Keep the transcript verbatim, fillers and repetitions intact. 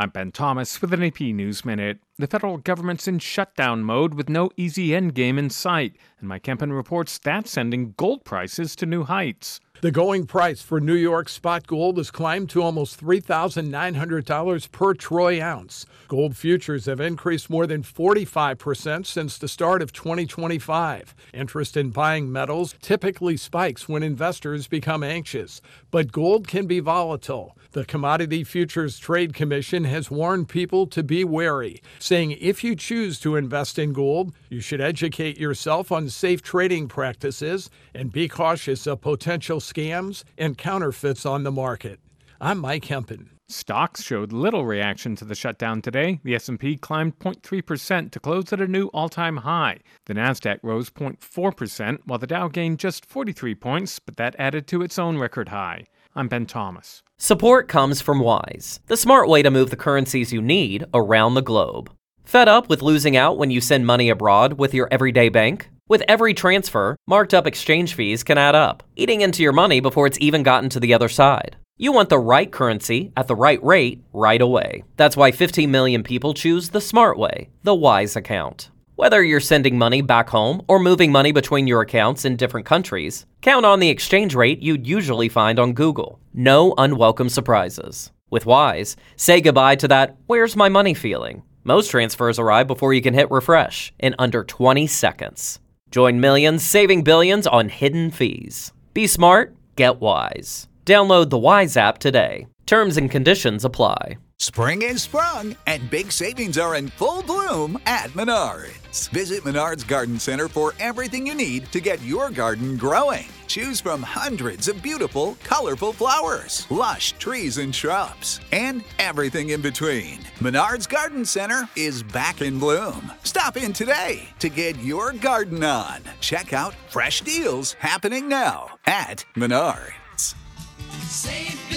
I'm Ben Thomas with an A P News Minute. The federal government's in shutdown mode with no easy endgame in sight, and Mike Kempen reports that's sending gold prices to new heights. The going price for New York spot gold has climbed to almost three thousand nine hundred dollars per troy ounce. Gold futures have increased more than forty-five percent since the start of twenty twenty-five. Interest in buying metals typically spikes when investors become anxious, but gold can be volatile. The Commodity Futures Trade Commission has warned people to be wary, saying if you choose to invest in gold, you should educate yourself on safe trading practices and be cautious of potential scams and counterfeits on the market. I'm Mike Kempen. Stocks showed little reaction to the shutdown today. The S and P climbed zero point three percent to close at a new all-time high. The Nasdaq rose zero point four percent, while the Dow gained just forty-three points, but that added to its own record high. I'm Ben Thomas. Support comes from Wise, the smart way to move the currencies you need around the globe. Fed up with losing out when you send money abroad with your everyday bank? With every transfer, marked up exchange fees can add up, eating into your money before it's even gotten to the other side. You want the right currency at the right rate right away. That's why fifteen million people choose the smart way, the Wise account. Whether you're sending money back home or moving money between your accounts in different countries, count on the exchange rate you'd usually find on Google. No unwelcome surprises. With Wise, say goodbye to that "where's my money" feeling. Most transfers arrive before you can hit refresh in under twenty seconds. Join millions saving billions on hidden fees. Be smart, get Wise. Download the Wise app today. Terms and conditions apply. Spring is sprung, and big savings are in full bloom at Menards. Visit Menards Garden Center for everything you need to get your garden growing. Choose from hundreds of beautiful, colorful flowers, lush trees and shrubs, and everything in between. Menards Garden Center is back in bloom. Stop in today to get your garden on. Check out fresh deals happening now at Menards. Save